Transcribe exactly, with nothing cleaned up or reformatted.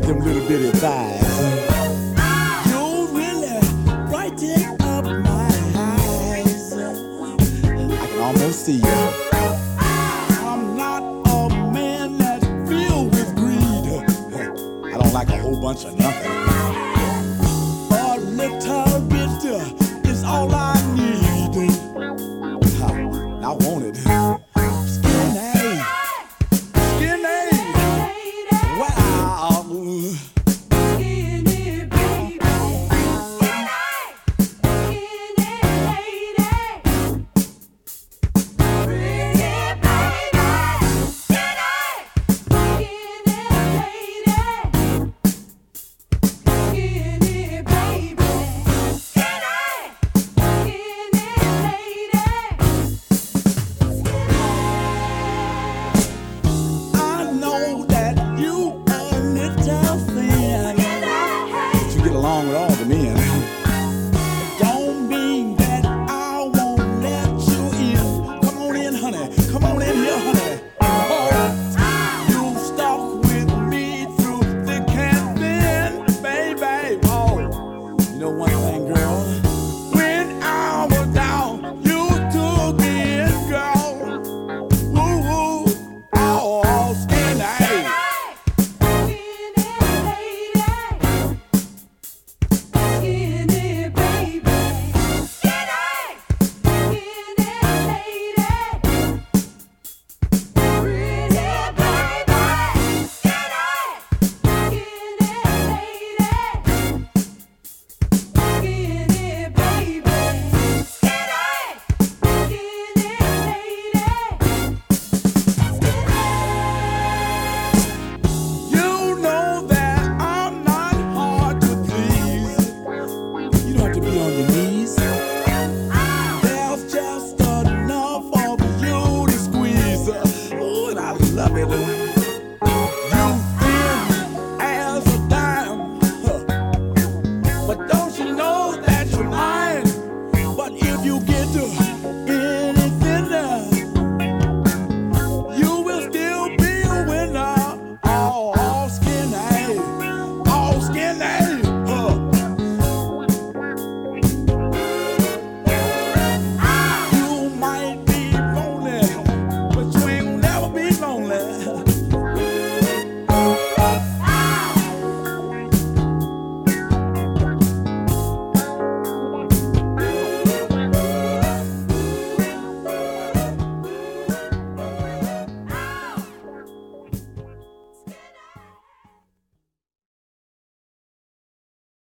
them little bitty thighs. You really brighten up my eyes. I can almost see you. I'm not a man that's filled with greed. I don't like a whole bunch of nothing. A little bit is all I need. I want it.